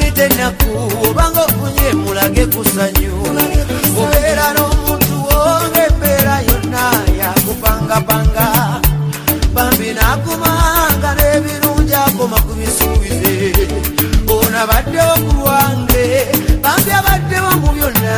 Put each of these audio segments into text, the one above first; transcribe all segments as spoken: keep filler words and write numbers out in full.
wangite naku obanga ofunye mulage kusanyu obeera n'omuntu wongembeera yonna yakupangapanga bambi nakumanga n'ebirungi akoma ku bisuubize ono abaddewo ku lwange bambi abaddewo mu byonna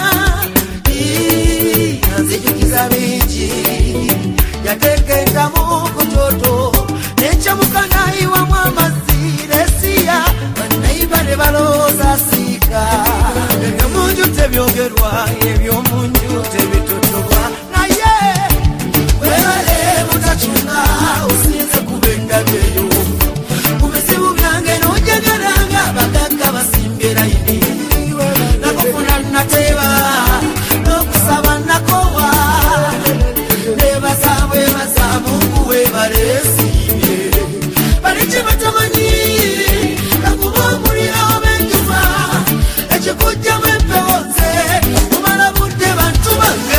nzijukiza bingi yateeka entamu ku kyoto n'ekyamuka n'ayiwamu amazzi n'essiya bannayiba ne balowooza siika ebyomunju tebyogerwa ebyomunju tebitotobwa naye webale mutacunga osinze kuba endabeyo mu bizibu byange n'ojagalanga abagagga basimbye layini nakufuna nateeba n'okusaba nakowa nebaza bwebaza mungu webale esiimye baliki batamanyi nakuba omuliro ob'enjuba ekikujjamu empewo nze kumala budde bantu bange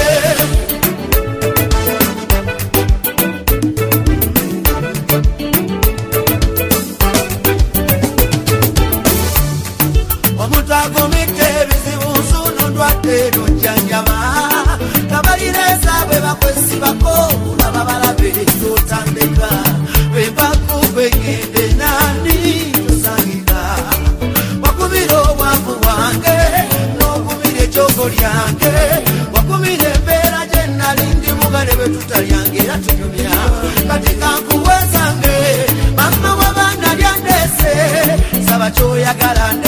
omuntu agumidde ebizibu nsuno ndwadde n'ojjanjaba kabalireza bwe bakwesibako olaba balabe totandika bwebakuba engende nani tosangika wakubira obwavu bwange n'okumira ekyogo lyange wakumira embeera gye nali ndi mugale bwe tutalyange era tunyumya kati kankuwezange mama w'abaana lyandeese saba kyoyagala